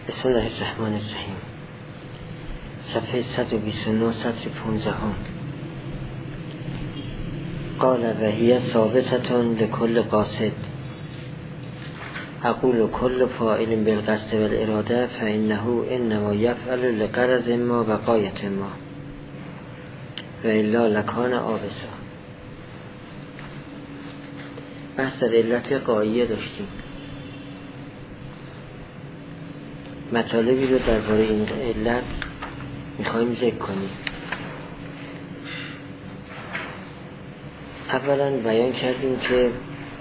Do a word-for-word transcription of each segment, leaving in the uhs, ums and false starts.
بسم الله الرحمن الرحیم. صفحه صد و بیست و نه سطر پانزده. قال و هی ثابتتون لکل قاصد اقول کل فاعل بالقصد والاراده فانه انما یفعل لغرض ما و غایت ما و الا لکان آبسا. بحث در علت غایه داشتیم. مطالبی رو درباره این علت میخوایم ذکر کنیم. اولا بیان کردیم که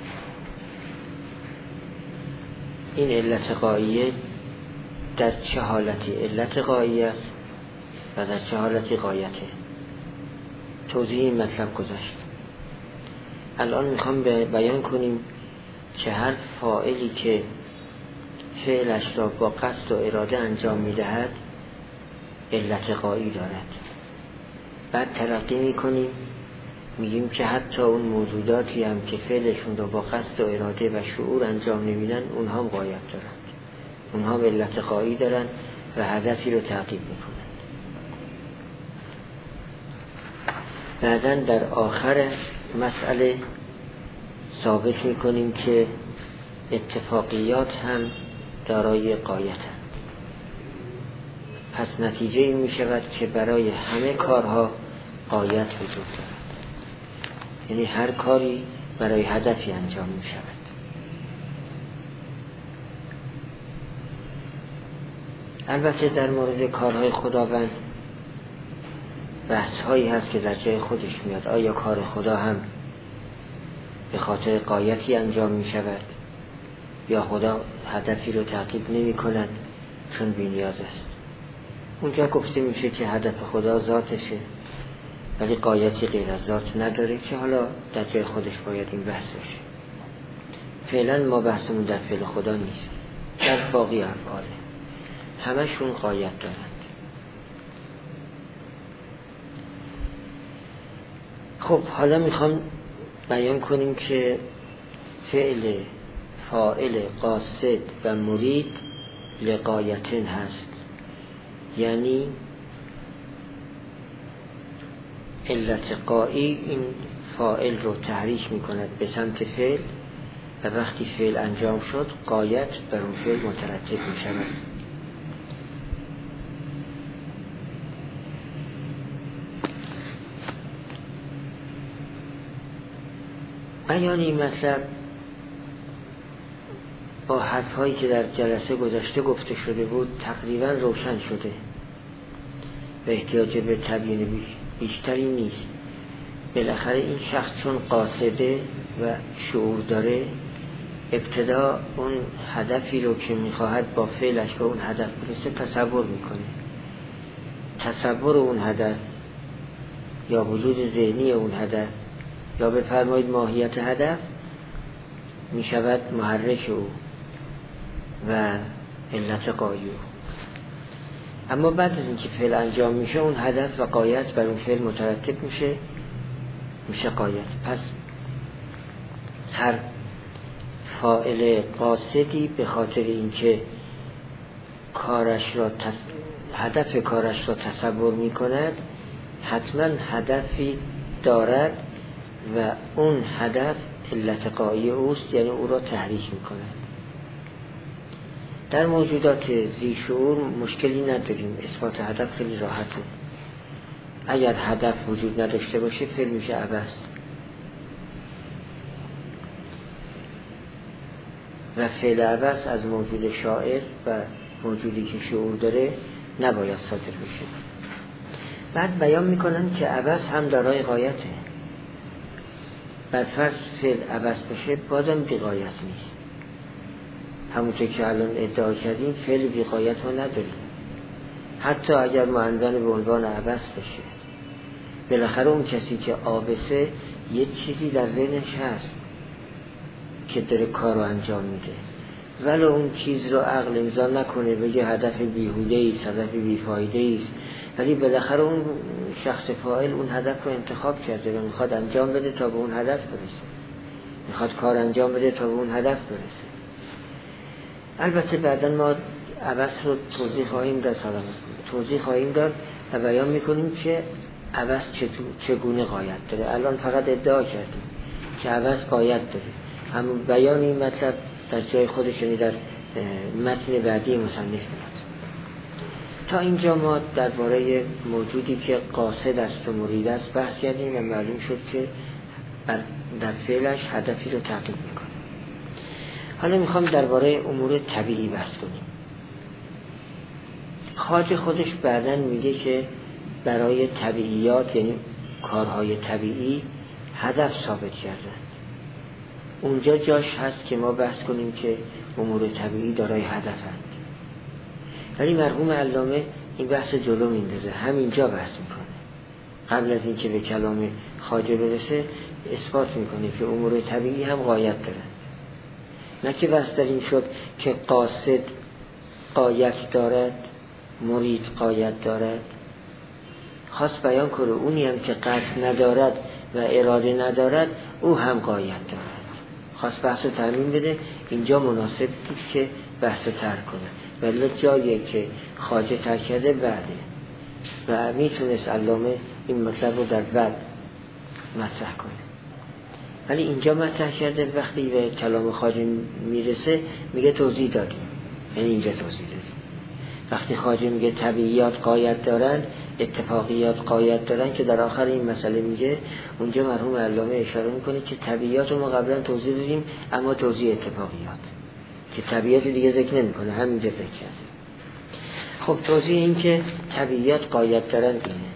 این علت غایه در چه حالتی علت غایه است و در چه حالتی غایته. توضیح این مطلب گذشت. الان میخوام بیان کنیم که هر فاعلی که فعلش را با قصد و اراده انجام میدهد علت غایی دارد. بعد ترقی میکنیم میگیم که حتی اون موجوداتی هم که فعلشون را با قصد و اراده و شعور انجام نمیدن اونها هم غایت دارند، اونها هم علت غایی دارند و هدفی رو تعقیب میکنند. بعداً در آخر مسئله ثابت میکنیم که اتفاقیات هم دارای غایتند. پس نتیجه این می شود که برای همه کارها غایت وجود دارد، یعنی هر کاری برای هدفی انجام می شود. البته در مورد کارهای خداوند بحث هایی هست که در جای خودش میاد. آیا کار خدا هم به خاطر غایتی انجام می شود یا خدا هدفی رو تعقیب نمی کند چون بی نیاز است؟ اونجا گفته میشه که هدف خدا ذاتشه ولی غایتی غیر از ذات نداره که حالا در جای خودش باید این بحث بشه. فعلا ما بحثمون در فعل خدا نیست، در باقی افعاله همشون غایت دارند. خب حالا میخوام بیان کنیم که فعل فاعل قاصد و مرید لغایتن هست، یعنی علت غایی این فاعل رو تحریک می کند به سمت فعل و وقتی فعل انجام شد غایت بر اون فعل مترتب می شود. بیان این مطلب با حرفهایی که در جلسه گذشته گفته شده بود تقریبا روشن شده و احتیاج به تبیین بیشتری نیست. بالاخره این شخص چون قاصده و شعور داره ابتدا اون هدفی رو که میخواهد با فعلش به اون هدف برسه تصور میکنه. تصور اون هدف یا وجود ذهنی اون هدف یا بفرمایید ماهیت هدف میشود محرک او و علت غایی. اما بعد از اینکه فعل انجام میشه اون هدف و غایت بر اون فعل مترتب میشه میشه غایت. پس هر فاعل قاصدی به خاطر اینکه کارش را تص... هدف کارش را تصور میکند حتما هدفی دارد و اون هدف علت غایی اوست، یعنی او را تحریک میکند. در موجودات ذی شعور مشکلی نداریم، اثبات هدف خیلی راحته. اگر هدف وجود نداشته باشه فعل میشه عبث و فعل عبث از موجود شاعر و موجودی که شعور داره نباید صادر بشه. بعد بیان میکنن که عبث هم دارای غایته. بعد فرض فعل عبث بشه بازم بی غایت نیست. همونطور که الان ادعا کردیم فعل بی غایت ها نداریم، حتی اگر معنون به عنوان عبث بشه. بالاخره اون کسی که عابثه یه چیزی در ذهنش هست که داره کار رو انجام میده، ولی اون چیز رو عقل امضا نکنه بگه هدف بیهوده ایست، هدف بیفایده ایست، ولی بالاخره اون شخص فاعل اون هدف رو انتخاب کرده و میخواد انجام بده تا به اون هدف برسه، میخواد کار انجام بده تا به اون هدف برسه. البته بعدا ما عبث رو توضیح خواهیم داد، سلام توضیح خواهیم داد و بیان میکنیم که عبث چگونه غایت داره. الان فقط ادعا کردیم که عبث غایت داره، اما بیان این مطلب در جای خودش، یعنی در متن بعدی مصنف میاد. تا اینجا ما درباره موجودی که قاصد است و مرید است بحث کردیم و معلوم شد که در فعلش هدفی رو تحقیق میکنه. حالا میخوام درباره امور طبیعی بحث کنیم. خواجه خودش بعداً میگه که برای طبیعیات، یعنی کارهای طبیعی، هدف ثابت کردن. اونجا جاش هست که ما بحث کنیم که امور طبیعی دارای هدفند، ولی مرحوم علامه این بحث جلو میندازه، همینجا بحث میکنه. قبل از اینکه به کلام خواجه برسه اثبات میکنه که امور طبیعی هم غایت دارند. نه که بحث در این شد که قاصد غایت دارد، مرید غایت دارد. خواست بیان کنه اونی هم که قصد ندارد و اراده ندارد او هم غایت دارد. خواست بحث رو ترمیم بده. اینجا مناسب دید که بحث رو ترک کنه، ولی جایی که خواجه ترک کرده بعده و میتونست علامه این مطلب رو در بعد مطرح کنه، ولی اینجا مطرح کرده. وقتی به کلام خواجه میرسه میگه توضیح دادیم، یعنی اینجا توضیح دادیم. وقتی خواجه میگه طبیعیات غایت دارن، اتفاقیات غایت دارن، که در آخر این مسئله میگه، اونجا مرحوم علامه اشاره میکنه که طبیعیات رو ما قبلا توضیح دادیم، اما توضیح اتفاقیات که طبیعیات دیگه ذکر نمیکنه، همینجا ذکر کرده. خب توضیح این که طبیعیات غایت دارن اینه: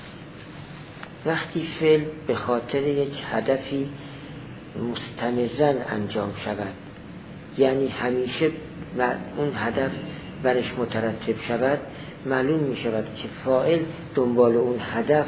وقتی فعل به خاطر یک هدفی مستمرن انجام شود، یعنی همیشه اون هدف برش مترتب شود، معلوم می شود که فاعل دنبال اون هدف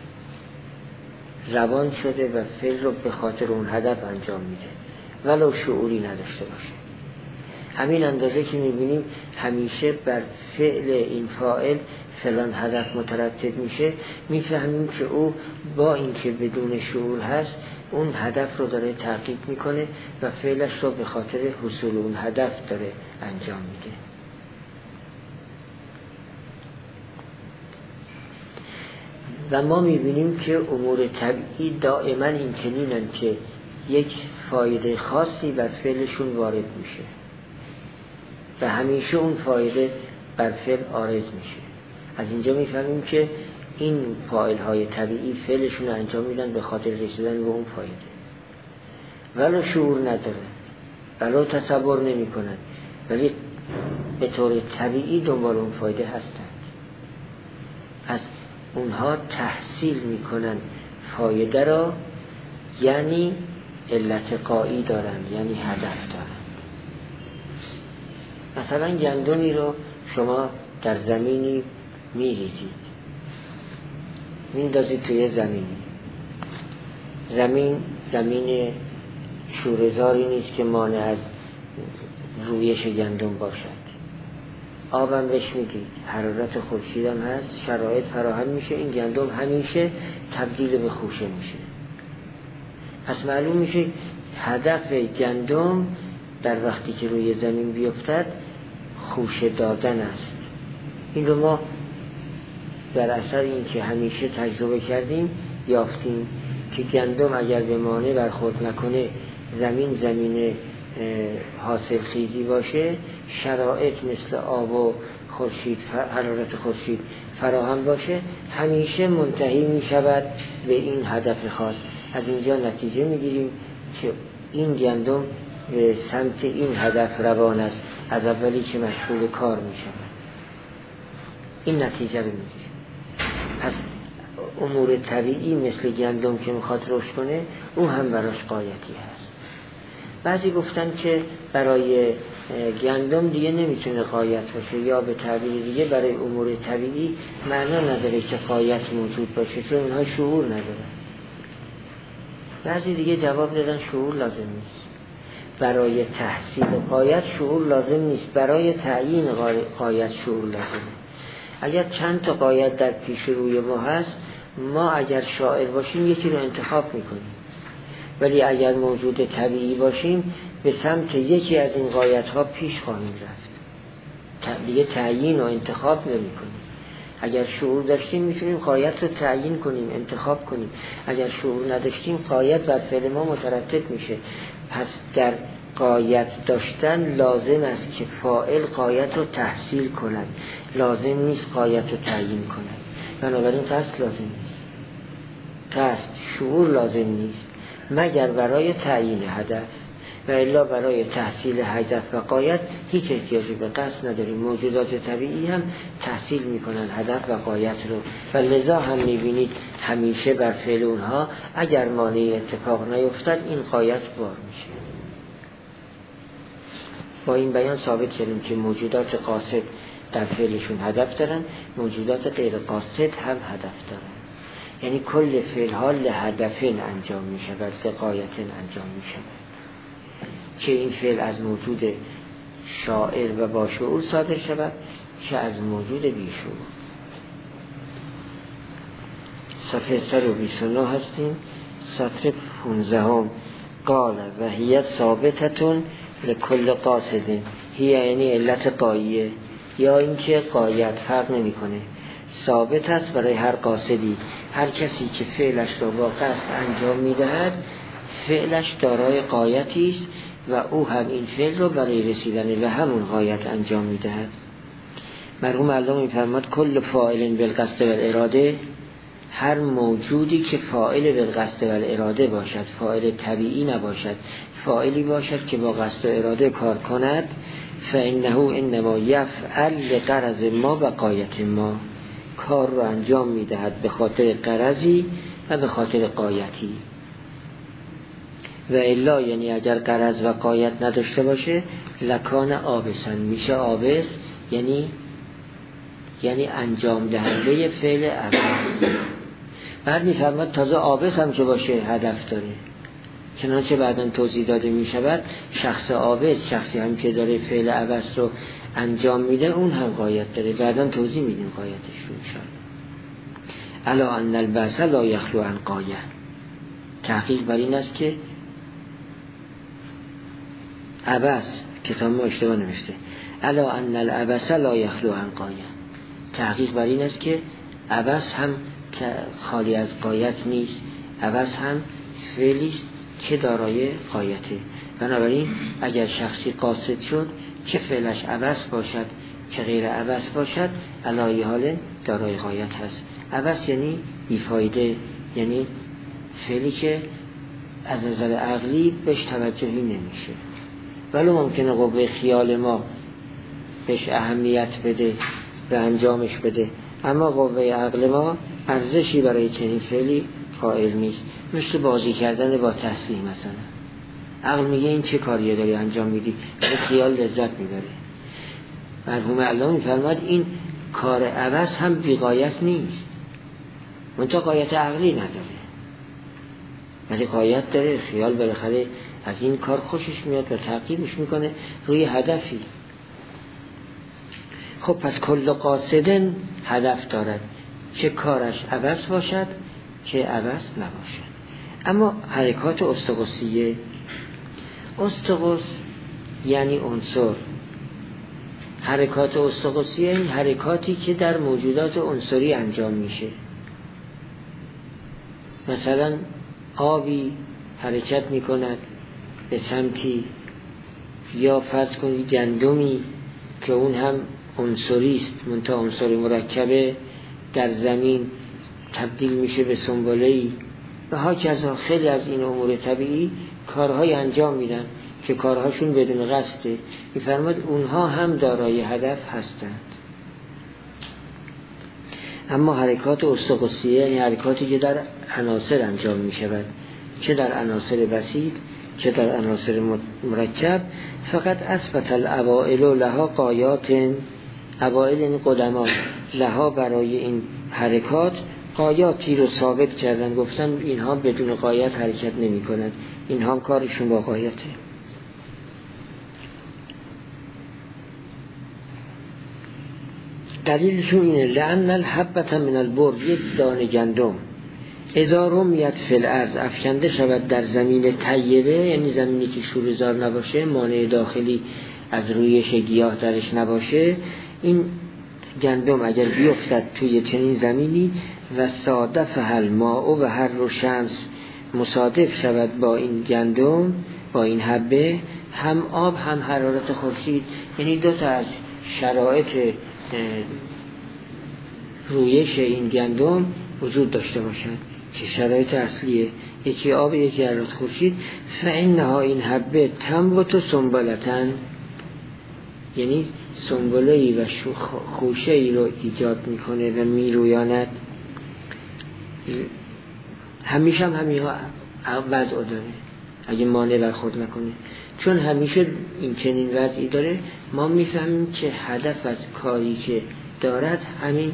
روان شده و فعل رو به خاطر اون هدف انجام میده، ولو شعوری نداشته باشه. همین اندازه که می بینیم همیشه بر فعل این فاعل فلان هدف مترتب میشه، میفهمیم که او با اینکه بدون شعور هست اون هدف رو داره تحقیق میکنه و فعلش رو به خاطر حصول اون هدف داره انجام میده. و ما میبینیم که امور طبیعی دائما این چنینن که یک فایده خاصی بر فعلشون وارد میشه و همیشه اون فایده بر فعل عارض میشه. از اینجا میفهمیم که این فاعل های طبیعی فعلشون انجام میدن به خاطر رسیدن به اون فایده، ولو شعور ندارن، ولو تصور نمی کنن، ولی به طور طبیعی دنبال اون فایده هستند. از اونها تحصیل میکنن فایده را، یعنی علت قایی دارن، یعنی هدف دارن. مثلا گندمی رو شما در زمینی میریزید، میندازید توی زمینی. زمین زمین شوره‌زاری نیست که مانع از رویش گندم باشد. آبم بهش میدید، حرارت خورشید هم هست، شرایط فراهم میشه، این گندم همیشه تبدیل به خوشه میشه. پس معلوم میشه هدف گندم در وقتی که روی زمین بیفتد خوشه دادن است. این رو ما در اثر این که همیشه تجربه کردیم یافتیم که گندم اگر به مانع برخورد نکنه، زمین زمین حاصل خیزی باشه، شرایط مثل آب و خورشید، حرارت خورشید فراهم باشه، همیشه منتهی می شود به این هدف خاص. از اینجا نتیجه می گیریم که این گندم به سمت این هدف روان است از اولی که مشغول کار می شود. این نتیجه رو می گیریم. پس امور طبیعی مثل گندم که میخواد رشد کنه، او هم براش غایتی هست. بعضی گفتن که برای گندم دیگه نمیتونه غایت باشه، یا به تعبیر دیگه برای امور طبیعی معنا نداره که غایت موجود باشه، چون اونها شعور نداره. بعضی دیگه جواب دادن شعور لازم نیست، برای تحصیل غایت شعور لازم نیست، برای تعیین غایت شعور لازمه. اگر چند تا غایت در پیش روی ما هست، ما اگر شاعر باشیم یکی رو انتخاب میکنیم، ولی اگر موجود طبیعی باشیم به سمت یکی از این غایت ها پیش خواهیم رفت. دیگه تعیین و انتخاب نمی کنیم. اگر شعور داشتیم میتونیم غایت رو تعیین کنیم، انتخاب کنیم. اگر شعور نداشتیم غایت بر فعل ما مترتب میشه. پس در غایت داشتن لازم است که فاعل غایت رو تحصیل کند، لازم نیست غایت رو تعیین کند. بنابراین قصد لازم نیست، قصد شعور لازم نیست مگر برای تعیین هدف، و الا برای تحصیل هدف و غایت هیچ احتیاجی به قصد نداریم. موجودات طبیعی هم تحصیل میکنن هدف و غایت رو و لذا هم میبینید همیشه بر فعل اونها اگر مانع اتفاق نیفتد این غایت بار میشه. با این بیان ثابت کردیم که موجودات قاصد در فعلشون هدف دارن، موجودات غیر قاصد هم هدف دارن. یعنی کل فعل ها لهدفین انجام میشه و لغایتین انجام میشه، چه این فعل از موجود شاعر و با شعور صادر شود چه از موجود بی شعور. صفحه صد و بیست و نه هستیم، سطر پونزده هم. قال و هی ثابتتون لکل قاصدین. هی یعنی علت قاییه یا اینکه قایت فرق نمی کنه، ثابت است برای هر قاصدی. هر کسی که فعلش را با قصد انجام می دهد فعلش دارای قایتی است و او هم این فعل رو برای رسیدن به همون غایت انجام می دهد. مرحوم علامه می فرماد کل فاعل بالقصد والاراده، هر موجودی که فاعل بالقصد والاراده باشد، فاعل طبیعی نباشد، فاعلی باشد که با قصد و اراده کار کند، فانه انما یفعل لغرض ما و غایت ما، کار رو انجام می دهد به خاطر غرضی و به خاطر غایتی. و الا یعنی اگر غرض و غایت نداشته باشه لکان آبسن، میشه آبس یعنی یعنی انجام دهنده فعل اول. بعد میفرماد تازه آبس هم که باشه هدف داره، چنانچه بعداً توضیح داده میشود شخص آبس، شخصی هم که داره فعل عبس رو انجام میده اون هم غایت داره، بعداً توضیح میدیم غایتش رو انشاءالله. الا ان البعث لا یخلو عن غایه، تحقیق بر این است که عبس کتاب ما اشتباه نوشته، الا ان العبس لا یخلو عن غایه، تحقیق بر این است که عبس هم که خالی از غایت نیست، عبس هم فعلی است که دارای غایته. بنابراین اگر شخصی قاصد شد چه فعلش عبس باشد چه غیر عبس باشد علای حال دارای غایت هست. عبس یعنی بیفایده، یعنی فعلی که از نظر عقلی بهش توجهی نمیشه، ولی ممکنه قوه خیال ما بهش اهمیت بده و انجامش بده، اما قوه عقل ما ارزشی برای چنین فعلی قائل نیست. مثل بازی کردن با تسبیح مثلا، عقل میگه این چه کاریه داری انجام میدی، به خیال لذت میبره. مرحوم علامه میفرماد این کار عبث هم بی غایت نیست، منتها غایت عقلی نداره، ولی غایت داره. خیال بالاخره از این کار خوشش میاد و تعقیبش میکنه روی هدفی. خب پس کل قاصدن هدف دارد، چه کارش عبث باشد چه عبث نباشد. اما حرکات استقصیه، استقص یعنی عنصر، حرکات استقصیه این حرکاتی که در موجودات عنصری انجام میشه. مثلا آبی حرکت میکند به سمتی، یا فرض کنید گندمی که اون هم عنصری است منتها عنصر مرکبه در زمین تبدیل میشه به سنبله‌ای و هاکذا خیلی از این امور طبیعی کارهای انجام میدن که کارهاشون بدون قصده. میفرماد اونها هم دارای هدف هستند. اما حرکات استقصیه یعنی حرکاتی که در عناصر انجام میشود، چه در عناصر بسیط چه در عناصر مرکب، فقط اثبت الاوائل لها غایات، اوائل این قدما لها برای این حرکات غایاتی رو ثابت کردن، گفتن اینها بدون غایت حرکت نمی کنند، اینها کارشون با غایته. دلیلشون اینه لأن الحبة من البر، یک دانه گندم اذا رمیت فی الارض افکنده شود در زمین طیبه، یعنی زمینی که شوره‌زار نباشه، مانع داخلی از رویش گیاه درش نباشه، این گندم اگر بیفتد توی چنین زمینی و صادف الماء و هر رو شمس مصادف شود با این گندم، با این حبه، هم آب هم حرارت خورشید، یعنی دو تا از شرایط رویش این گندم وجود داشته باشد که شرایط اصلیه، یکی آب یکی حرارت خورشید، فإنها این حبه تنبت سنبلتن، یعنی سنبله‌ای و خوشه‌ای رو ایجاد میکنه و میرویاند. همیشه هم همیها وضع داره اگه مانع برخورد نکنه، چون همیشه این چنین وضعی داره، ما میفهمیم که هدف از کاری که دارد همین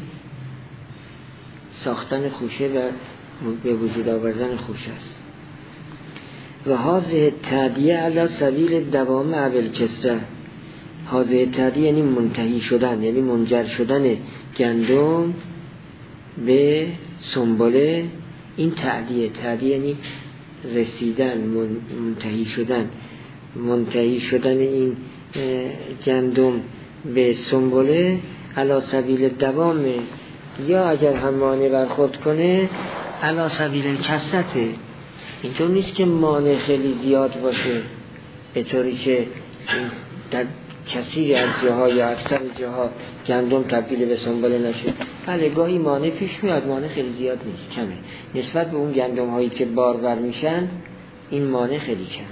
ساختن خوشه و به وجود آوردن خوشه است. و هذه تعدیه علی سبیل دوام اول کسره، هذه تعدیه یعنی منتهی شدن، یعنی منجر شدن گندم به سنبله. این تعدیه تعدیه یعنی رسیدن، منتهی شدن، منتهی شدن این گندم به سنبله علی سبیل دوام، یا اگر هم مانع برخورد کنه علی سبیل کثرته، اینطور نیست که مانع خیلی زیاد باشه به طوری که در کثیر از جاها یا اکثر جاها گندم تبدیل به سنبله نشه. بله گاهی مانع پیش میاد، مانع خیلی زیاد نیست، کمه نسبت به اون گندم هایی که بارور میشن، این مانع خیلی کمه.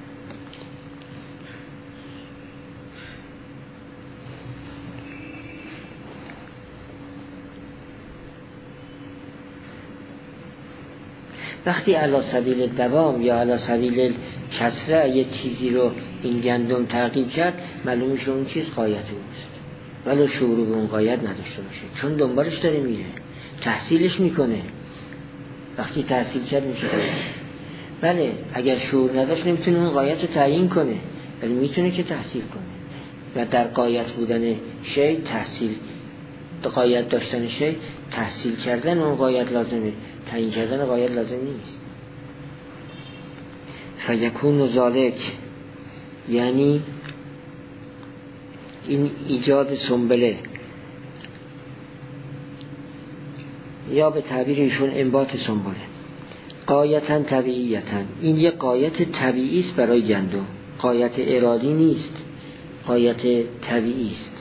وقتی علی سبیل دوام یا علی سبیل کسره یه چیزی رو این گندم تعقیب کرد، معلومه که اون چیز غایت اوست، ولو شعور به اون غایت نداشته باشه، چون دنبالش داره میره، تحصیلش میکنه. وقتی تحصیل کرد میشه غایت. بله اگر شعور نداشت نمیتونه اون غایت رو تعیین کنه، ولی میتونه که تحصیل کنه. و در غایت بودن شی تحصیل، غایت داشتن شی تحصیل کردن اون غایت لازمه، تعیین کردن غایت لازم نیست. فیکون ذالک یعنی این ایجاد سنبله، یا به تعبیر ایشون انبات سنبله، غایتاً طبیعیتاً، این یک غایت طبیعی است برای گندم، غایت ارادی نیست، غایت طبیعی است.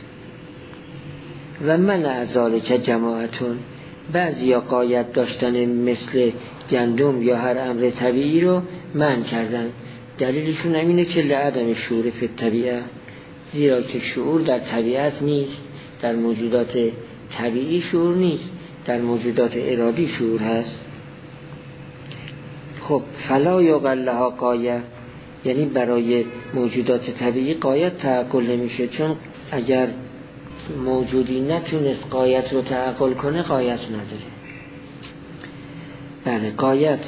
و من ذالک جماعتون، بعضیا غایت داشتن مثل گندم یا هر امر طبیعی رو منع کردن. دلیلشون همینه که لعدم شعور فی الطبیعه، زیرا که شعور در طبیعت نیست، در موجودات طبیعی شعور نیست، در موجودات ارادی شعور هست. خب فلا یقل لها غایه، یعنی برای موجودات طبیعی غایت تعقل نمیشه، چون اگر موجودی نتونست غایت رو تعقل کنه غایت نداره. بله غایت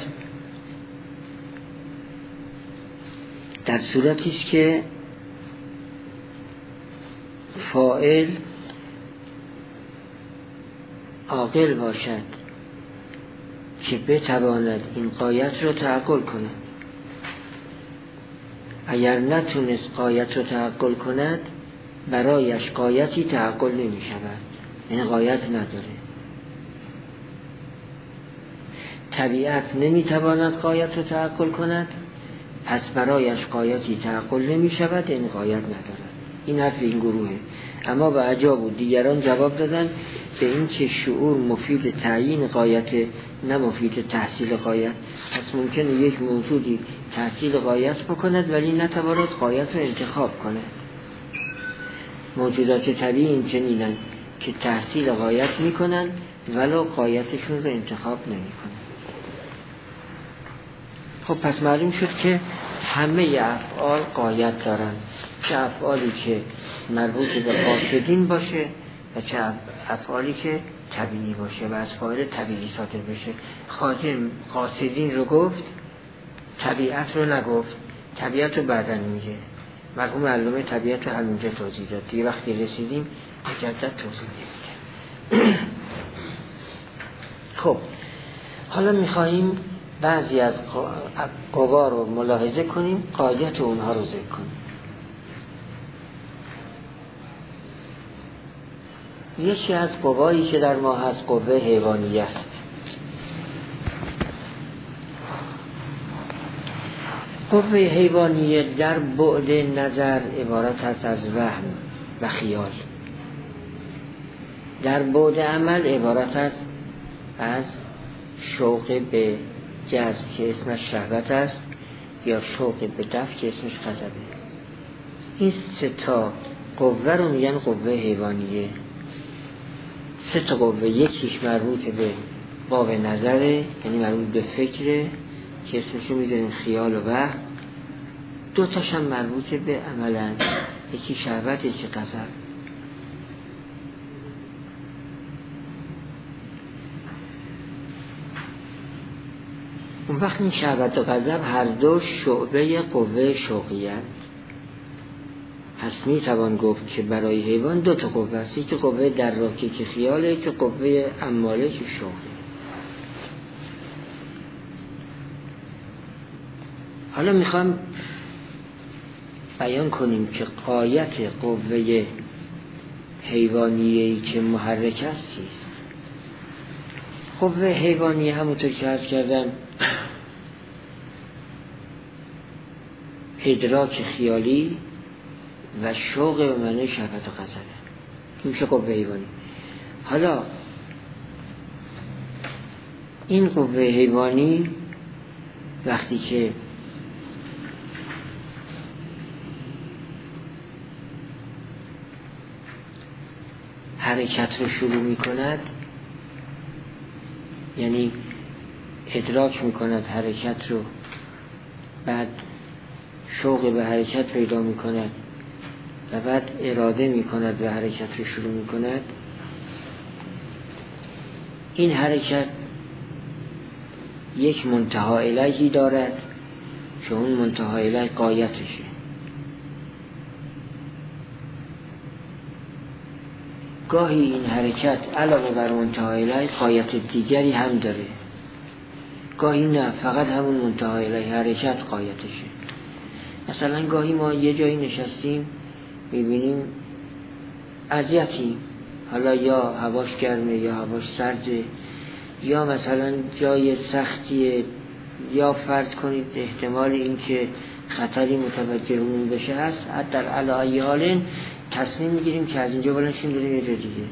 در صورتی است که فاعل عاقل باشد که بتواند این غایت رو تعقل کنه. اگر نتونست غایت رو تعقل کند، برایش غایتی تعقل نمی شود، یعنی غایت نداره. طبیعت نمی تواند غایت رو تعقل کند، پس برایش غایتی تعقل نمی شود، یعنی غایت نداره. این حرف این گروهه. اما به عجاب و دیگران جواب دادن به این که شعور مفید تعیین غایت، نه مفید تحصیل غایت. پس ممکنه یک موجودی تحصیل غایت بکند ولی نتواند غایت رو انتخاب کنه. موجودات طبیعی این چنینن که تحصیل غایت میکنن ولو غایتشون رو انتخاب نمیکنن. خب پس معلوم شد که همه افعال غایت دارن، چه افعالی که مربوط به قاصدین باشه و چه افعالی که طبیعی باشه و از فاعل طبیعی صادر بشه. خواجه قاصدین رو گفت، طبیعت رو نگفت، طبیعت رو بعداً میگه. مرحوم علامه طبیعت رو همینجا توضیح داد، دیگه وقتی رسیدیم مجدد توضیح نمیده. خب حالا میخواییم بعضی از قوا رو ملاحظه کنیم، غایت اونها رو ذکر کنیم. یکی از قوایی که در ما هست قوه حیوانیه است. قوه حیوانیه در بعد نظر عبارت است از وهم و خیال، در بعد عمل عبارت است از شوق به جذب که اسمش شهوت است یا شوق به دفع که اسمش غضبه. این سه تا قوه رو میگن قوه حیوانیه. سه تا قوه، یکیش مربوط به باب نظره یعنی مربوط به فکره که اسمش رو میذاریم خیال و وهم، دو تاش هم مربوط به عملن، یکی شهوت یکی غضب. اون وقت این شهوت و غضب هر دو شعبه قوه شوقیه. پس می توان گفت که برای حیوان دو تا قوه است، یکی قوه دراکه که خیاله، یکی قوه اماله که شوقه. حالا میخوام بیان کنیم که غایت قوه حیوانیه‌ای که محرک است چیست. قوه حیوانیه همونطور که عرض کردم ادراک خیالی و شوق به معنی شهوت و غضب میشه قوه حیوانی. حالا این قوه حیوانی وقتی که حرکت رو شروع می کند، یعنی ادراک می کند حرکت رو، بعد شوق به حرکت پیدا می کند و بعد اراده می کند به حرکت رو شروع می کند، این حرکت یک منتها الیهی دارد که اون منتها الیه غایتشه. گاهی این حرکت علاوه بر منتها الیه غایت دیگری هم داره، گاهی نه فقط همون منتها الیه حرکت غایتشه. مثلا گاهی ما یه جایی نشستیم میبینیم اذیتی، حالا یا هواش گرمه یا هواش سرده یا مثلا جای سختیه، یا فرض کنید احتمال این که خطری متوجه اون بشه هست، حتی در علای حالین تصمیم میگیریم که از اینجا بلنشیم بریم یه جا دیگه.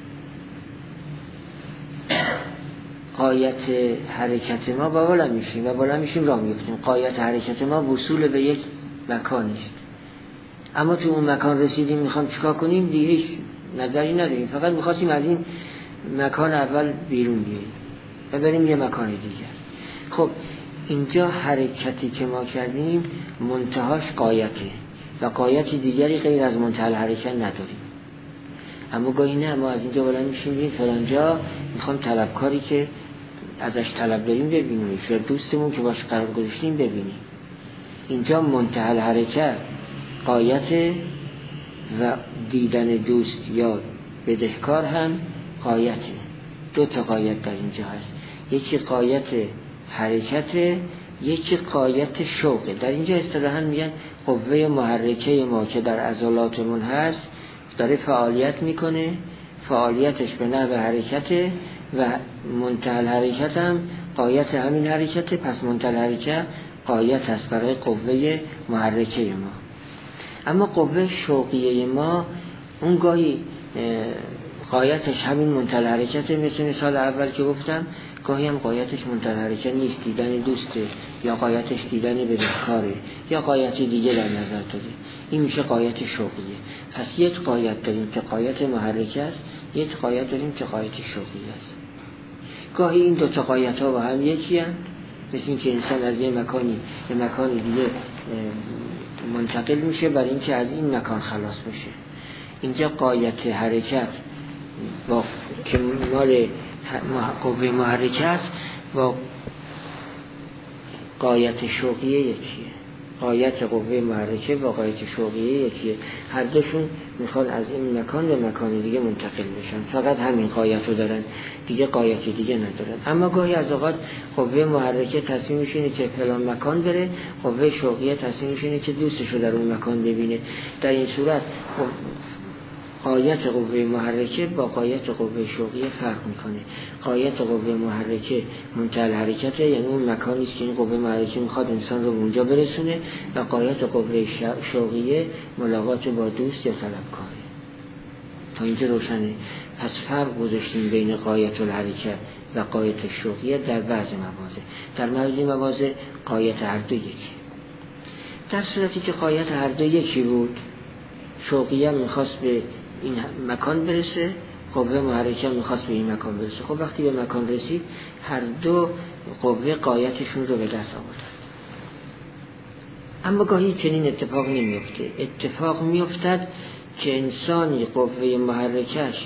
غایت حرکت ما با بالا میشیم و بالا میشیم راه میفتیم. غایت حرکت ما وصول به یک مکانیست، اما تو اون مکان رسیدیم میخوام چیکار کنیم دیگه هیچ نظری نداریم، فقط میخواستیم از این مکان اول بیرون بیاییم و بریم یه مکان دیگه. خب اینجا حرکتی که ما کردیم منتهاش غایته و غایت دیگری غیر از منتهی حرکت نداریم. اما گاهی نه، ما از اینجا بلند میشیم این فلانجا میخوام طلبکاری که ازش طلب داریم ببینیم، شاید دوستمون که باش قرار گذاشتیم ببینیم. اینجا منتهی حرکت غایت و دیدن دوست یا بدهکار هم غایته. دو تا غایت در اینجا هست، یکی غایت حرکت، یکی غایت شوقه. در اینجا اصطلاحاً میگن قوه محرکه ما که در عضلاتمون هست داره فعالیت میکنه، فعالیتش به نحو حرکته و منتهی حرکت هم غایت همین حرکته. پس منتهی حرکت غایت است برای قوه محرکه ما. اما قوه شوقیه ما اون گاهی غایتش همین منتهی حرکته، مثل مثال اول که گفتم، گاهی هم غایتش منتهی حرکت نیست، دیدن دوسته یا غایتش دیدن بدهکاره یا غایت دیگه در نظر داره. این میشه غایت شوقیه. پس یک غایت داریم که غایت محرکه است، یک غایت داریم که غایت شوقیه است. گاهی این دو تا غایت ها با هم یکی هستند، مثل این که انسان از یه مکانی به مکان دیگه منتقل میشه برای اینکه از این مکان خلاص بشه. اینجا غایت حرکت با که مال قوه محرکه است با غایت شوقیه یکیه. غایت قوه محرکه با غایت شوقیه یکیه، هر دوشون میخوان از این مکان به مکان دیگه منتقل بشن، فقط همین غایت رو دارن، دیگه غایت دیگه ندارن. اما گاهی از اوقات قوه محرکه تصمیمش اینه که فلان مکان بره، قوه شوقیه تصمیمش اینه که دوستش رو در اون مکان ببینه. در این صورت غایت قوه محرکه با غایت قوه شوقیه فرق میکنه. غایت قوه محرکه منتهی حرکته، یعنی اون مکانی است که این قوه محرکه میخواد انسان رو اونجا برسونه، و غایت قوه شوقیه ملاقات با دوست یا طلبکاره. تا اینجا روشنه. پس فرق گذاشتیم بین غایت الحرکه و غایت شوقیه در بعض مواضع. در بعضی مواضع غایت هر دو یکی. در صورتی که غایت هر دو یکی بود، شوقیه میخواست به این مکان برسه، قوه محرکه میخواست به این مکان برسه. خب وقتی به مکان رسید، هر دو قوه غایتشون رو به دست آوردن. اما گاهی چنین اتفاق نمیفته. اتفاق میفتد که انسانی قوه محرکش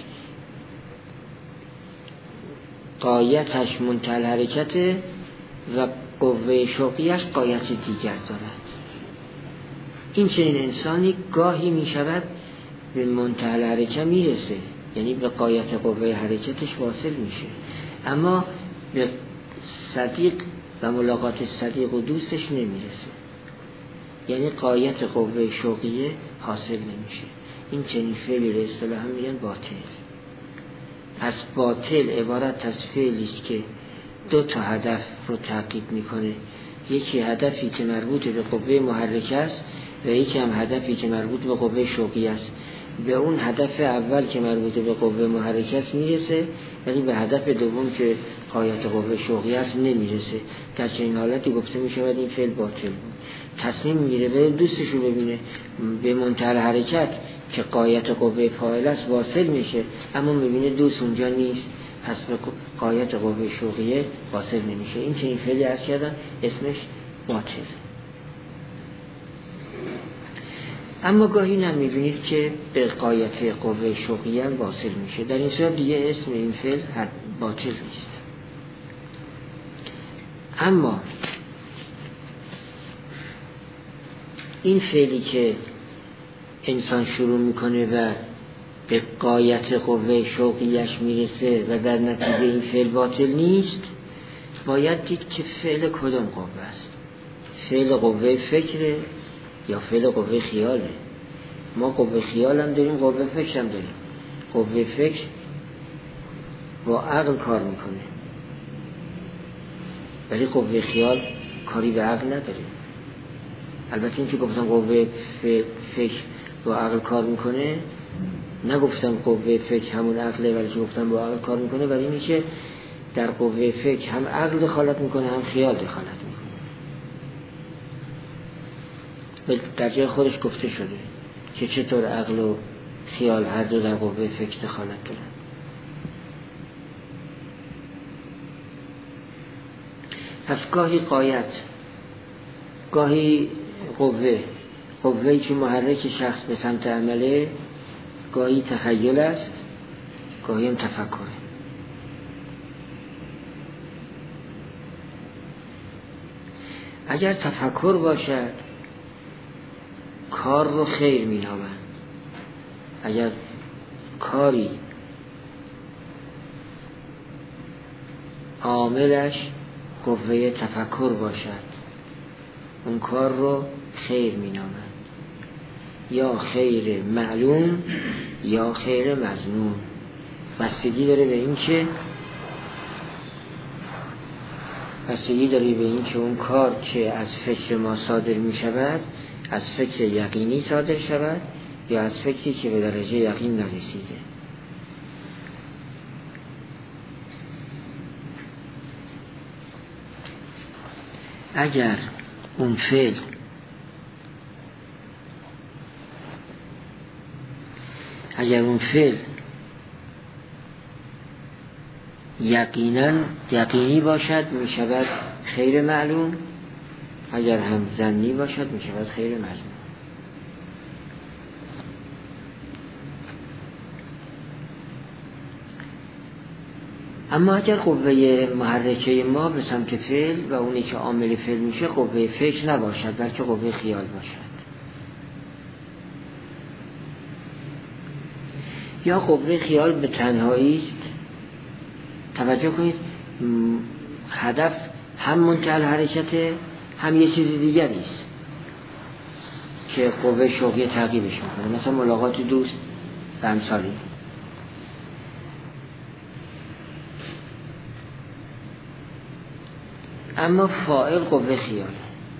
غایتش منتهی حرکته و قوه شوقیش غایت دیگر دارد. این چنین انسانی گاهی می شود به منتهی حرکت میرسه، یعنی به غایت قوه حرکتش واصل میشه، اما به صدیق و ملاقات صدیق و دوستش نمیرسه، یعنی غایت قوه شوقیه حاصل نمیشه. این چنین فعلی رو اصطلاحاً میگن باطل. پس باطل عبارت از فعلی است که دو تا هدف رو تعقیب میکنه. یکی هدفی که مربوط به قوه محرکه است و یکی هم هدفی که مربوط به قوه شوقیه است. به اون هدف اول که مربوط به قوه محرکه است میرسه، ولی به هدف دوم که غایت قوه شوقیه است نمیرسه. در چنین حالتی گفته میشود این فعل باطل بود. تصمیم میگیره به دوستش رو ببینه، به منتهی حرکت که غایت قوه فاعل است واصل میشه، اما میبینه دوست اونجا نیست، پس به غایت قوه شوقیه واصل نمیشه. این چنین فعلی عرض کردم اسمش باطل. اما گاهی نه میبینید که به غایت قوه شوقیه واصل میشه. در این صورت دیگه اسم این فعل باطل نیست. اما این فعلی که انسان شروع میکنه و به غایت قوه شوقیش میرسه و در نتیجه این فعل باطل نیست، باید دید که فعل کدام قوه است. فعل قوه فکره یا فعل قوه خیاله. ما قوه خیال هم داریم، قوه فکر هم داریم. قوه فکر با عقل کار میکنه، ولی قوه خیال کاری به عقل نداره. البته این که گفتم قوه فکر با عقل کار میکنه، نگفتم قوه فکر همون عقله، ولی که گفتم با عقل کار میکنه، ولی اینه که در قوه فکر هم عقل دخالت میکنه هم خیال دخالت میکنه. در جای خودش گفته شده که چطور عقل و خیال هر دو در قوه فکر دخالت دارن. پس گاهی غایت، گاهی قوه قوهی که محرک شخص به سمت عمله، گاهی تخیل است، گاهی هم تفکره. اگر تفکر باشد کار رو خیر می نامند. اگر کاری عاملش قوه تفکر باشد، اون کار رو خیر می نامند، یا خیر معلوم یا خیر مظنون. بستگی داره به این که بستگی داره به این که اون کار که از فکر ما صادر می شود از فکر یقینی صادر شود یا از فکری که به درجه یقین نرسیده. اگر اون فعل اگر اون فعل یقینا یقینی باشد می شود خیر معلوم، اگر هم ظنی باشد می شود خیر مظنون. اما اگر قوه محرکه ما به سمت فعل و اونی که عامل فعل میشه قوه فکر نباشد بلکه قوه خیال باشد، یا قوه خیال به تنهایی است. توجه کنید، هدف هم منتهی حرکته هم یه چیز دیگری است که قوه شوقی تعقیبش میکنه. مثلا ملاقات دوست و امثالی. اما فاعل قوه خیال،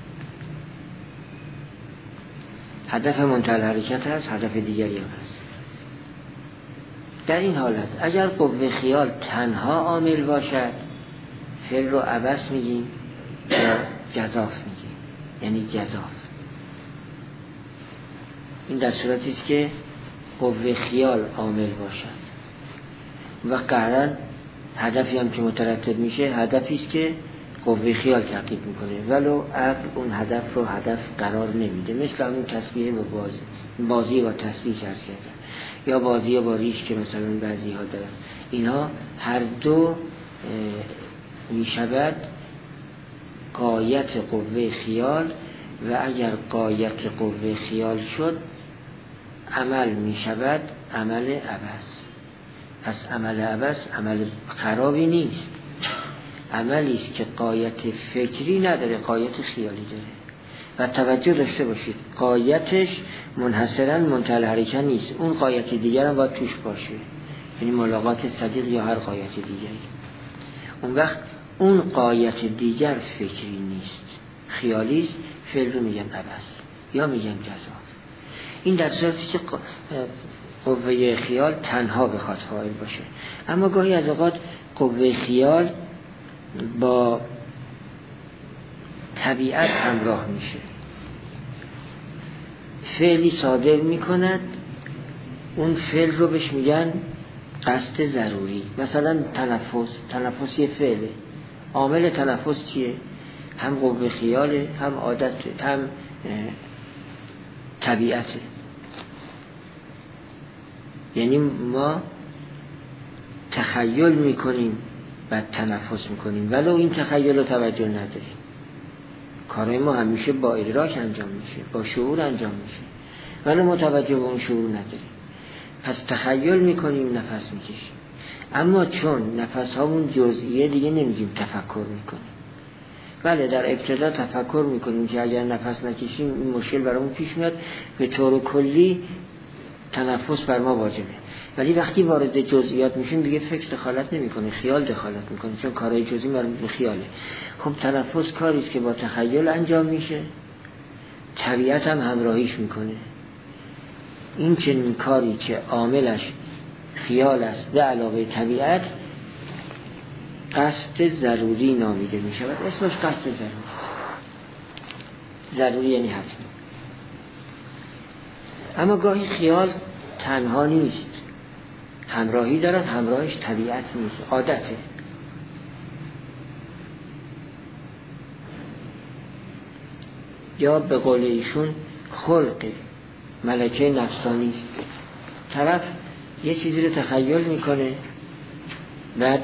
هدف منتهی الحرکت هست، هدف دیگری هم هست. در این حالت اگر قوه خیال تنها عامل باشد فعل رو عبث میگیم یا جزاف میگیم، یعنی جزاف. این در صورتی است که قوه خیال عامل باشد و قطعاً هدفی هم که مترتب میشه هدفی است که قوه خیال تعقیب میکنه، ولو عقل اون هدف رو هدف قرار نمیده، مثل همون تسبیح با بازی بازی با تسبیح عرض کردن یا بازی با ریش که مثلا بعضی ها دارن. اینها هر دو میشود غایت قوه خیال و اگر غایت قوه خیال شد عمل میشود عمل عبث. پس عمل عبث عمل خرابی نیست، عملی است که غایت فکری نداره، غایت خیالی داره. و توجه داشته باشید غایتش منحصراً منتهی الحرکت نیست، اون غایت دیگر هم باید توش باشه، یعنی ملاقات صدیق یا هر غایت دیگری. اون وقت اون غایت دیگر فکری نیست، خیالی است، فعل رو میگن عبث یا میگن جزا. این در صورتی که قوه خیال تنها بخواد فاعل باشه. اما گاهی از اوقات قوه خیال با طبیعت همراه میشه، فعلی صادر میکند، اون فعل رو بهش میگن قصد ضروری. مثلا تنفس، تنفس یه فعله، عامل تنفس چیه؟ هم قوه خیاله، هم عادت، هم طبیعته. یعنی ما تخیل میکنیم و تنفس میکنیم ولو این تخیل رو توجه نداریم. کارهای ما همیشه با ادراک انجام میشه، با شعور انجام میشه، ولی متوجه به اون شعور نداریم. پس تخیل میکنیم، نفس میکشیم، اما چون نفس هامون جزئیه دیگه نمیگیم تفکر میکنیم. بله در ابتدا تفکر میکنیم که اگر نفس نکشیم این مشکل برامون پیش میاد، به طور کلی تنفس بر ما واجبه. ولی وقتی وارد جزئیات میشیم دیگه فکر دخالت نمیکنه، خیال دخالت میکنه، چون کارهای جزئی مربوط به خیاله. خب تنفس کاری است که با تخیل انجام میشه، طبیعت هم همراهیش میکنه. این چنین کاری که عاملش خیال است به علاوه طبیعت قصد ضروری نامیده میشود. اسمش قصد ضروری. ضروری یعنی حتمی. اما گاهی خیال تنها نیست، همراهی دارد، همراهش طبیعت نیست، عادته. یا به قول ایشون خلق ملکه نفسانی است. طرف یه چیزی رو تخیل میکنه، بعد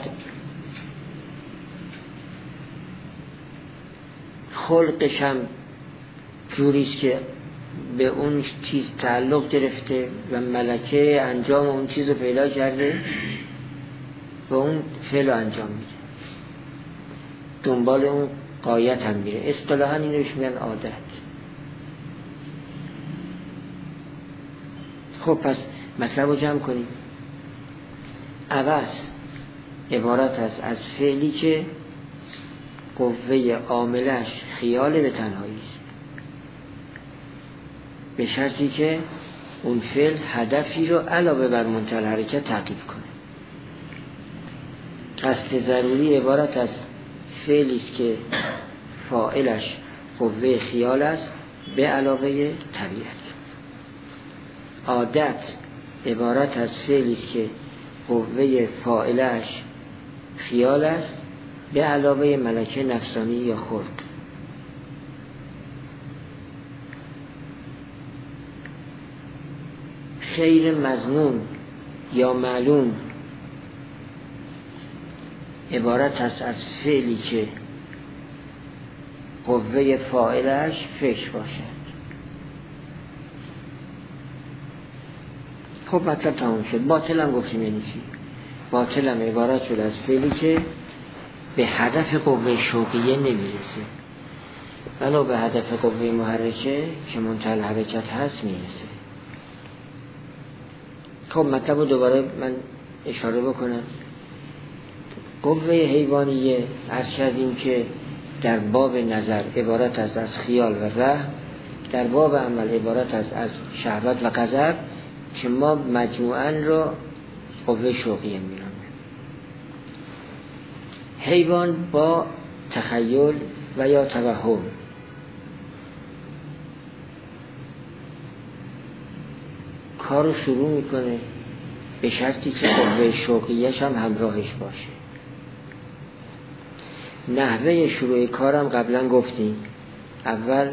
خلقش هم جوریست که به اون چیز تعلق گرفته و ملکه انجام اون چیز رو پیدا کرده و اون فعل رو انجام میده، دنبال اون غایت هم میره. اصطلاحاً اینو بهش میگن عادت. خب پس مطلب رو جمع کنیم. عبث عبارت است از فعلی که قوه عاملش خیال به تنهایی است، به شرطی که اون فعل هدفی رو علاوه بر منتهی الحرکت تعقیب کنه. قصد ضروری عبارت از فعلی است که فاعلش قوه خیال است به علاوه طبیعت. عادت عبارت از فعلی است که قوه فاعلش خیال است به علاوه ملکه نفسانی یا خلق. خیر مظنون یا معلوم عبارت است از فعلی که قوه فاعلش فعل باشد. خب مطلب تمام شد. باطل هم گفتیم یعنی چی؟ باطل هم عبارت شد از فعلی که به هدف قوه شوقیه نمیرسه، ولو به هدف قوه محرکه که منتهی الحرکت هست میرسه. خب مطلب رو دوباره من اشاره بکنم. قوه حیوانیه عرض کردیم که در باب نظر عبارت است از خیال و رحم، در باب عمل عبارت است از شهوت و غضب، که ما مجموعاً رو قوه شوقیه می‌نامیم. حیوان با تخیل و یا توهم کار رو شروع میکنه به شرطی که قوه شوقیش هم همراهش باشه. نحوه شروع کارم قبلا گفتیم، اول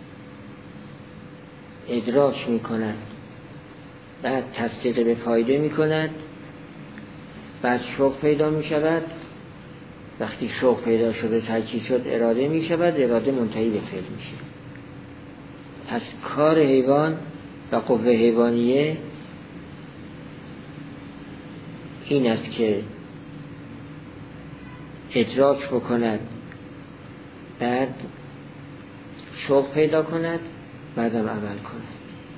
ادراک میکنن، بعد تصدیق به فایده میکنن، بعد شوق پیدا میشود. وقتی شوق پیدا شده تاکید شد اراده میشود، اراده منتهی به فعل میشه. پس کار حیوان و قوه حیوانیه این است که ادراک بکند، بعد شوق پیدا کند، بعدم عمل کند.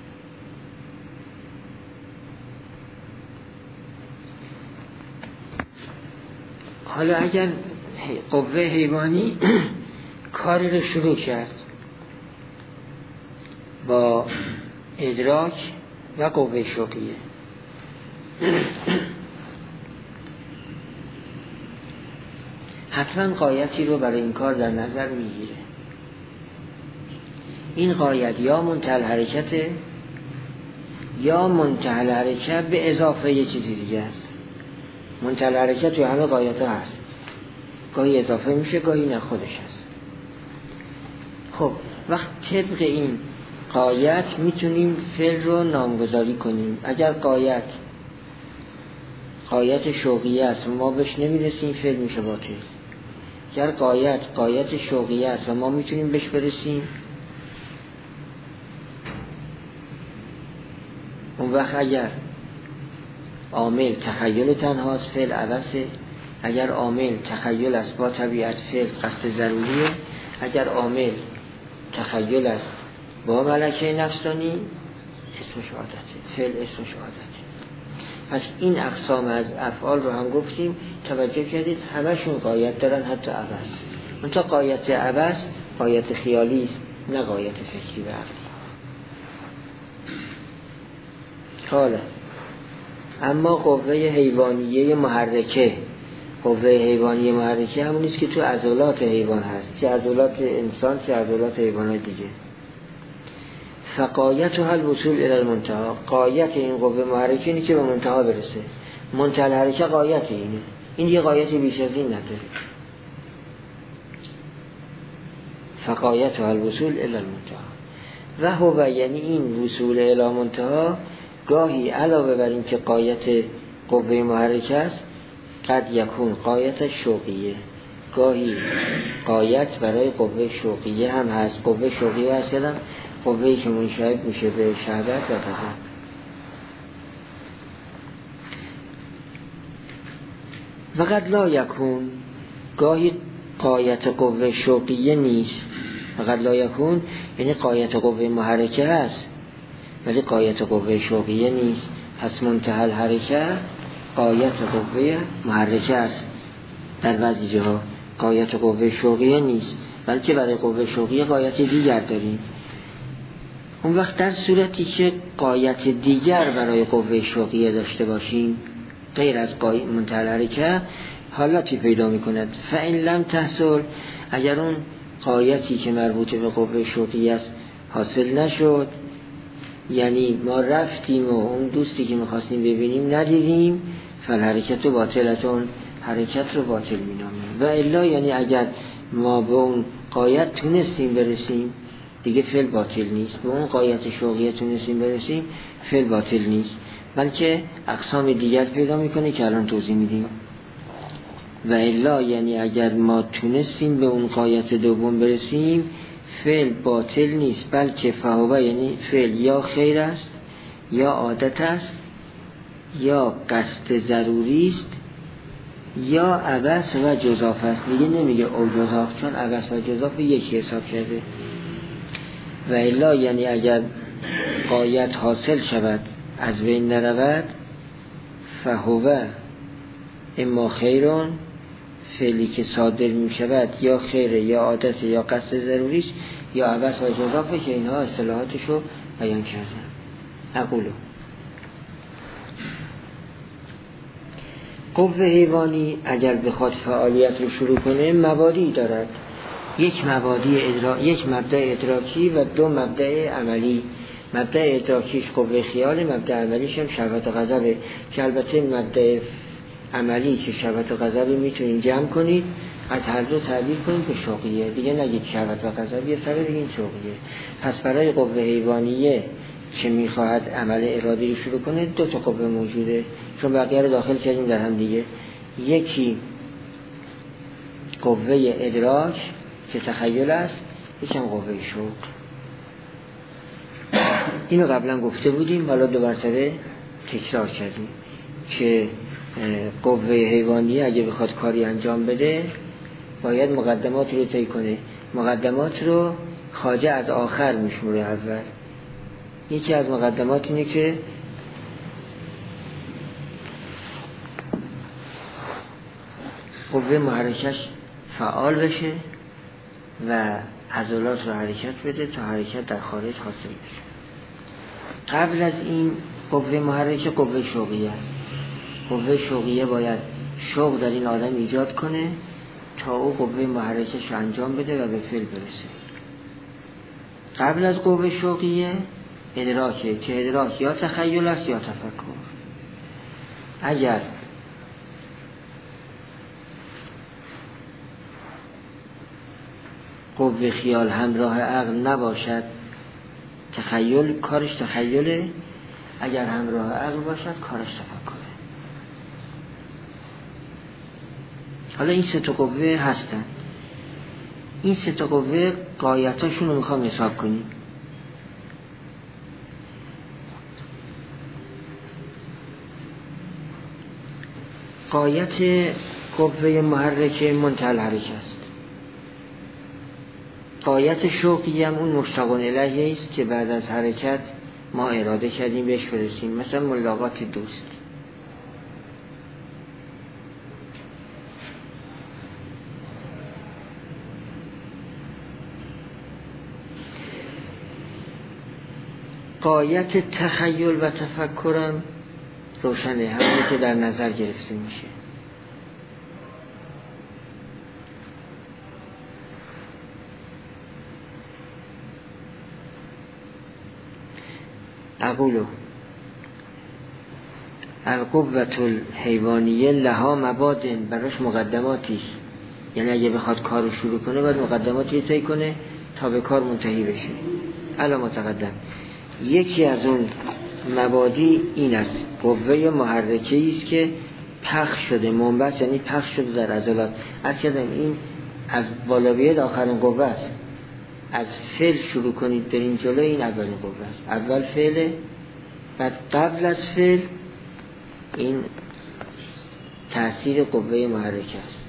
حالا اگر قوه حیوانی کاری رو شروع کرد با ادراک و قوه شوقیه، حتما غایتی رو برای این کار در نظر میگیره. این غایت یا منتهی الحرکته یا منتهی الحرکت به اضافه یه چیزی دیگه است. منتهی الحرکت تو همه غایت ها هست، گاهی اضافه میشه گاهی نه خودش هست. خب وقت طبق این غایت میتونیم فعل رو نامگذاری کنیم. اگر غایت غایت شوقیه است و ما بهش نمیرسیم فعل میشه باطل. اگر غایت غایت شوقیه است و ما میتونیم بهش برسیم، اون وقت اگر عامل تخیل تنهاست فعل عوضه، اگر عامل تخیل است با طبیعت فعل قصد ضروریه، اگر عامل تخیل است با ملکه نفسانی اسمش عادته، فعل اسمش عادته. پس این اقسام از افعال رو هم گفتیم، توجه کردید همشون غایت دارن، حتی عوض. منتها غایت عوض غایت خیالی است، نه غایت فکری و عقلی. حالا اما قوه حیوانیه محرکه، قوه حیوانیه محرکه همونیست که تو عضلات حیوان هست، چه عضلات انسان چه عضلات حیوانات دیگه. فقایت و حل وصول الی المنتهی، قایت این قوه محرکه اینه که به منتها برسه. منتهی الحرکه قایت اینه، این یه قایت بیش از این نداره. فقایت و حل وصول الی المنتهی و هو، یعنی این وصول الی منتهی گاهی علاوه بر این که قایت قوه محرکه است، قد یکون قایت شوقیه، گاهی قایت برای قوه شوقیه هم هست. قوه شوقیه هست کدام؟ قوهی که منشعب میشه به شهوت و غضب. و قد لا یکون، گاهی قایت قوه شوقیه نیست. و قد لا یکون یعنی قایت قوه محرکه هست ولی قایت قوه شوقیه نیست. پس منتهی الحرکه قایت قوه محرکه است، در بعضی جاها قایت قوه شوقیه نیست، بلکه برای قوه شوقیه قایت دیگر داریم. اون وقت در صورتی که قایت دیگر برای قوه شوقیه داشته باشیم غیر از قایت منتهی الحرکه، حالتی پیدا میکند. فإن لم تحصل، اگر اون قایتی که مربوط به قوه شوقیه است حاصل نشد، یعنی ما رفتیم و اون دوستی که میخواستیم ببینیم ندیدیم، فالحرکت و باطلتون، حرکت رو باطل مینامیم. و الا یعنی اگر ما به اون قایت تونستیم برسیم دیگه فعل باطل نیست، به اون قایت شوقیه تونستیم برسیم فعل باطل نیست، بلکه اقسام دیگر پیدا میکنه که الان توضیح میدیم. و الا یعنی اگر ما تونستیم به اون قایت دوم برسیم فعل باطل نیست، بلکه فهو یعنی فعل یا خیر است یا عادت است یا قصد ضروری است یا عبث و جزاف است. میگه نمیگه او جزاف، چون عبث و جزاف یکی حساب کرده. و الا یعنی اگر قایت حاصل شود از بین نرود فهوه اما خیرون، فعلی که صادر می شود یا خیره یا عادت یا قصد ضروریش یا عبث و اضافه، که اینها اصطلاحاتش رو بیان کردن. اقولو قوه حیوانی اگر بخواد فعالیت رو شروع کنه موادی دارد، یک مبادی ادرا... یک مبدأ ادراکی و دو مبدأ عملی. مبدأ ادراکیش قوه خیال، مبدأ عملیش هم شهوت و غضب، که البته مبدأ عملی که شهوت و غضب میتونید جمع کنید از هر دو تعبیر کنید به شوقیه، دیگه نگید شهوت و غضب یه سر دیگه این شوقیه. پس برای قوه حیوانیه که میخواهد عمل ارادی رو شروع کنه دو تا قوه موجوده، چون بقیه رو داخل کردیم در هم دیگه. یکی قوه ادراک که تخیل است، یکم قوه شوق. اینو قبلا گفته بودیم، حالا دو مرتبه تکرار کردیم که قوه حیوانی اگه بخواد کاری انجام بده باید مقدمات رو طی کنه. مقدمات رو خواجه از آخر میشموره اول. یکی از مقدمات اینه که قوه محرکش فعال بشه و عضلات رو حرکت بده تا حرکت در خارج حاصل بشه. قبل از این قوه محرکه قوه شوقیه است. قوه شوقیه باید شوق در این آدم ایجاد کنه تا او قوه محرکش رو انجام بده و به فعل برسه. قبل از قوه شوقیه ادراکه که ادراک یا تخیل است یا تفکر. اگر قوه خیال همراه عقل نباشد تخیل کارش تخیله، اگر همراه عقل باشد کارش تفکره. حالا این سه تا قوه هستند. این سه تا قوه غایتاشون رو میخوام حساب کنیم. غایت قوه محرکه منتهی الحرکه است. غایت شوقی هم اون مشتاق الیه است که بعد از حرکت ما اراده کردیم بهش برسیم، مثلا ملاقات دوست. غایت تخیل و تفکرم روشنه، همونی که در نظر گرفته میشه. اقولو القوة الحیوانیه لها مبادن، براش مقدماتی، یعنی اگه بخواد کار رو شروع کنه باید مقدماتی طی کنه تا به کار منتهی بشه. الا متقدم یکی از اون مبادی این است، قوه محرکه‌ای است که پخش شده، منبث یعنی پخش شده در عضلات. از کردم این از بالا بیاد آخرین قوه است. از فعل شروع کنید برین جلو، این اولین قوه است. اول فعل، بعد قبل از فعل این تأثیر قوه محرکه است.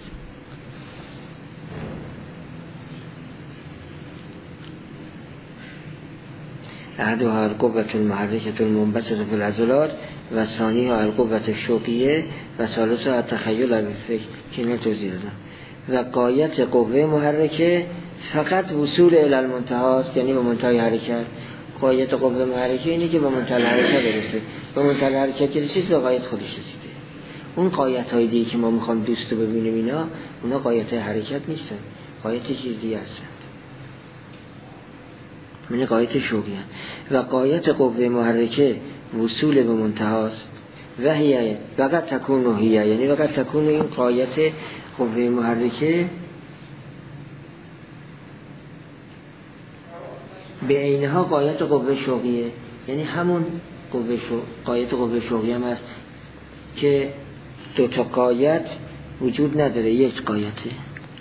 احدها القوة المحركة المنبثقة في العضلات و ثانیها القوة الشوقیه و ثالثها التخیل بالفکر که اینو توضیح دادم. و غایت قوه محرکه فقط وصول الی المنتهی است، یعنی به منتهای حرکت. غایت قوه محرکه اینه که به منتهای حرکت برسه. به منتهای حرکت رسید به غایت خودش رسیده. اون غایت های دیگه که ما میخوام دوست رو ببینیم اینا، اونا غایت حرکت نیستن، غایت چیزی هستن، من غایت شوقی هست. و غایت قوه محرکه وصول به منتهی است و هیه وقت تکون و هیه، یعنی وقت تکون این غایت قوه محرکه به عینها غایت قوه شوقیه، یعنی همون قوه شوق، غایت قوه شوقی هم هست که دو تا غایت وجود نداره، یک غایته.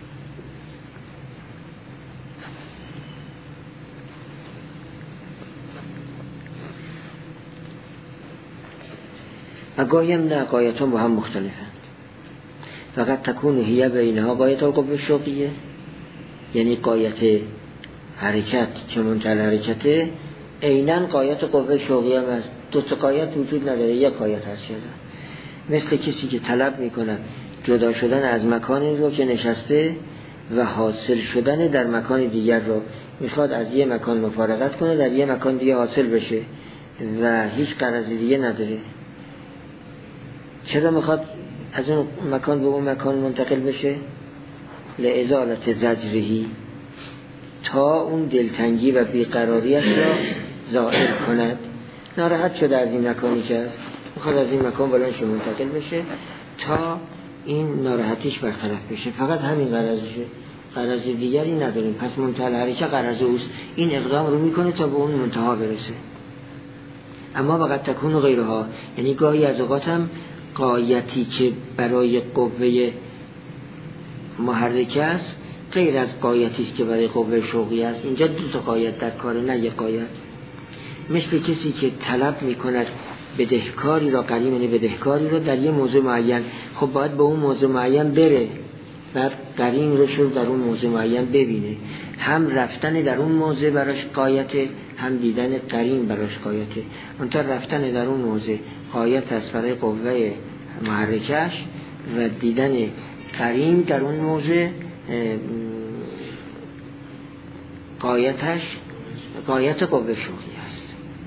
و گاهی هم نه، غایت هم با هم مختلفند. فقط تکون هیه به اینها غایت قوه شوقیه، یعنی غایت حرکت که منتهی حرکته، عیناً غایت قوه شوقی هم هست. دو تا غایت وجود نداره، یک غایت هست شده. مثل کسی که طلب میکنه جدا شدن از مکانی رو که نشسته و حاصل شدن در مکان دیگر رو میخواد از یه مکان مفارقت کنه در یه مکان دیگه حاصل بشه و هیچ غرض دیگه نداره. چرا میخواد از اون مکان به اون مکان منتقل بشه؟ لازالت زجرهی، تا اون دلتنگی و بیقراریش را ظاهر کند. ناراحت شده از این مکانی که است، میخواد از این مکان بلندش منتقل بشه تا این ناراحتیش برطرف بشه. فقط همین غرضشه، غرض دیگری نداریم. پس منتهی الحرکه غرض اوست، این اقدام رو میکنه تا به اون منتها برسه. اما وقت تکون غیرها، یعنی گاهی از اوقات هم غایتی که برای قوه محرکه است غیر از غایتی است که برای قوه شوقی است. اینجا دو تا غایت در کار، نه یک غایت. مثل کسی که طلب میکند بدهکاری را، قریمنی بدهکاری را در یه موضوع معین، خب باید به اون موضوع معین بره، بعد قرین رو شد در اون موضوع معین ببینه. هم رفتن در اون موضوع براش غایته، هم دیدن قرین براش غایته. اونتا رفتن در اون موضوع غایت است برای قوه محرکش و دیدن قرین در اون موضوع غایتش غایت قوه شوقی است.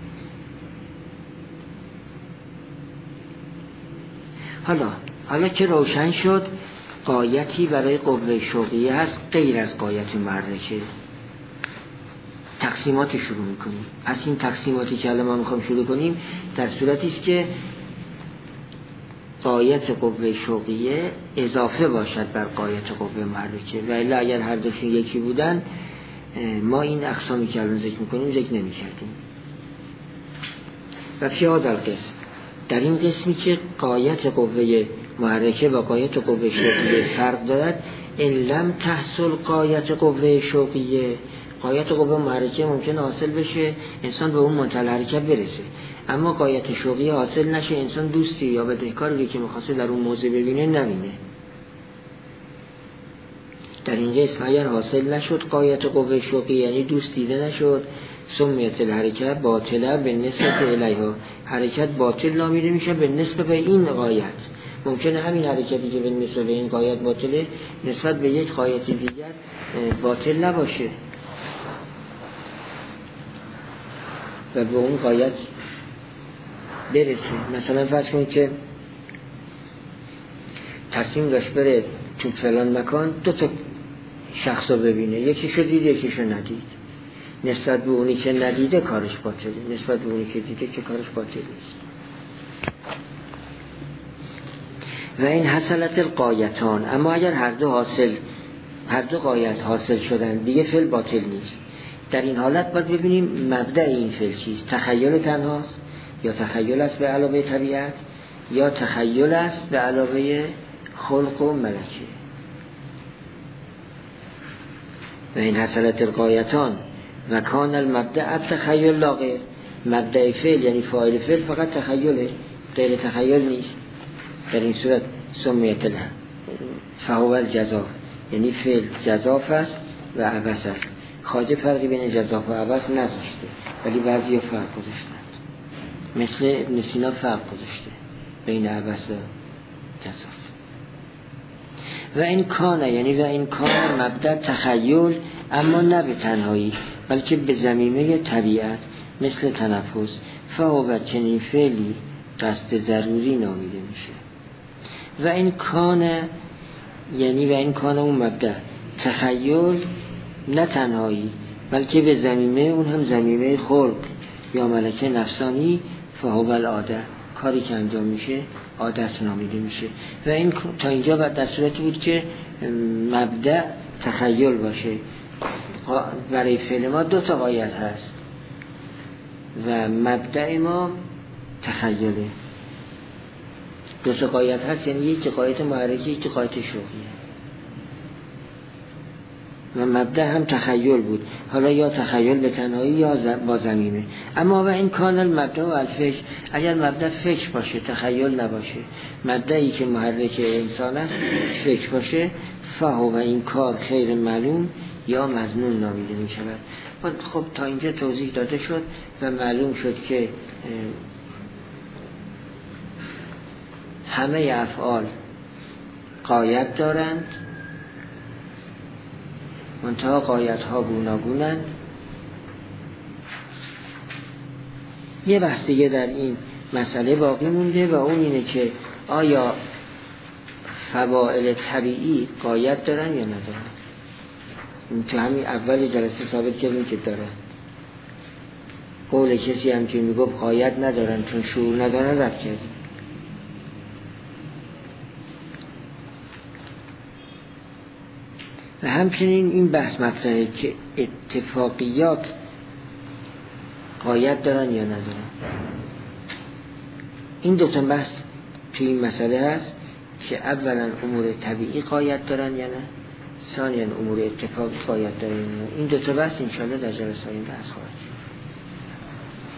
حالا حالا که روشن شد غایتی برای قوه شوقی هست غیر از غایت محرکه، تقسیمات شروع میکنیم. پس این تقسیماتی که الان ما میخوام شروع کنیم در صورتی است که غایت قوه شوقیه اضافه باشد بر غایت قوه محرکه، و الا اگر هر دوشون یکی بودن ما این اقسامی که الان ذکر میکنیم ذکر نمیکردیم. و فی هذا القسم، در این قسمی که غایت قوه محرکه و غایت قوه شوقیه فرق دارد، ان لم تحصل غایت قوه شوقیه، غایت قوه محرکه ممکن حاصل بشه انسان به اون منتهی حرکت برسه، اما غایت شوقیه حاصل نشه، انسان دوستی یا بدهکاری که می‌خواسته در اون موضوع ببینه نبینه. در این قسم اگر حاصل نشد غایت قوه شوقیه، یعنی دوست دیده نشد، سمیت الحرکت باطله به نسبت الیها، حرکت باطل نامیده میشه به نسبت به این غایت. ممکنه همین حرکتی که به نسبت به این غایت باطله نسبت به یک غایت دیگر باطل نباشه و به اون غایت برسه. مثلا فرض کنید که تصمیم داشت بره تو فلان مکان، دو تا شخص رو ببینه، یکیشو دید یکیشو ندید. نسبت به اونی که ندیده کارش باطله، نسبت به اونی که دیده که کارش باطل نیست. و این حصلت الغایتان، اما اگر هر دو حاصل هر دو غایت حاصل شدن دیگه فعل باطل نیست. در این حالت باید ببینیم مبدأ این فعل چیست، تخیل تنهاست یا تخیل است به علاوه طبیعت یا تخیل است به علاوه خلق و ملکه. و این حصلت الغایتان و کان المبدأ تخیل لا غیر، مبدأ فعل یعنی فاعل فعل فقط تخیله، غیر تخیل نیست. در این صورت سمیت له فهو الجزاف، یعنی فعل جزاف است و عبث است. خواجه فرقی بین جزاف و عبث نذاشته، ولی بعضی فرق گذاشتند، مثل ابن سینا فرق گذاشته بین عبث و جزاف. و این کانه، یعنی و این کانه مبدأ تخیل، اما نه به تنهایی بلکه به ضمیمه طبیعت، مثل تنفس. فهو چنین فعلی قصد ضروری نامیده میشه. و این کانه، یعنی و این کانه اون مبدأ تخیل نه تنهایی بلکه به ضمیمه، اون هم ضمیمه خلق یا ملکه نفسانی. فهو العاده، کاری که انجام میشه عادت نامیده میشه. و این تا اینجا بعد در صورتی بود که مبدأ تخیل باشه. برای فعل ما دو تا غایت هست و مبدأ ما تخیله. دو تا غایت هست، یعنی یکی غایت محرکه یکی غایت شوقیه و مبدأ هم تخیل بود، حالا یا تخیل به تنهایی یا با ضمیمه. اما و این کانال مبدأ و الفش، اگر مبدأ فکر باشه تخیل نباشه، مبدأی که محرک انسان است فکر باشه، فهو و این کار خیر معلوم یا مظنون نامیده می شود. خب تا اینجا توضیح داده شد و معلوم شد که همه افعال غایت دارند، منتها غایت ها گوناگونند. یه بحث دیگه در این مسئله باقی مونده و اون اینه که آیا فواعل طبیعی غایت دارن یا ندارن. این تو همین اول جلسه ثابت کردیم که دارن. قول کسی هم که میگفت غایت ندارن چون شعور ندارن رد کردیم. و همچنین این بحث مطرحه که اتفاقیات غایت دارن یا ندارن. این دو تا بحث توی این مسئله هست که اولا امور طبیعی غایت دارن یا نه، ثانیا امور اتفاقی غایت دارن یا نه. این دو تا بحث انشاءالله در جلسه آینده بحث خواهد شد.